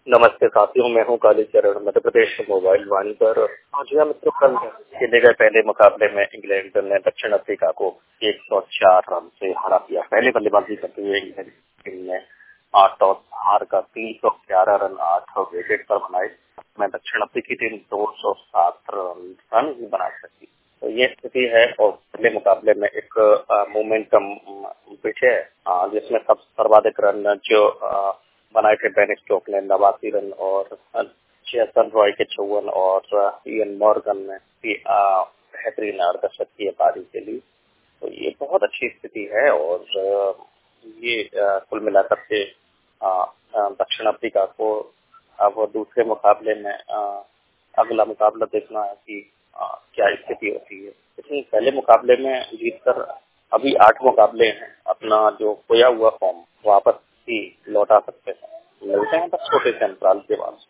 नमस्ते साथियों, मैं हूं कालीचरण, मध्य प्रदेश के मोबाइल वन पर। आज या मित्रों, कल खेले गए पहले मुकाबले में इंग्लैंड ने दक्षिण अफ्रीका को 104 रन से हरा दिया। पहले बल्लेबाजी करते हुए इंग्लैंड टीम ने 8 टॉस हार कर 311 रन 8 विकेट पर बनाए। में दक्षिण अफ्रीकी टीम 207 रन ही बना सकी। तो ये स्थिति है और पहले मुकाबले में एक मोमेंटम पीछे है, जिसमें सब सर्वाधिक रन जो बनाए थे बेन स्टोक्स ने 89 रन और जेसन रॉय के 54 और इयन मॉर्गन ने बेहतरीन अर्धशतक किए पारी के लिए। तो ये बहुत अच्छी स्थिति है और ये कुल मिलाकर के दक्षिण अफ्रीका को अब दूसरे मुकाबले में अगला मुकाबला देखना है कि क्या स्थिति होती है। लेकिन पहले मुकाबले में जीतकर अभी 8 मुकाबले हैं, अपना जो खोया हुआ फॉर्म वापस ही लौटा सकते हैं। मिलते हैं बस छोटे से अंतराल के बाद।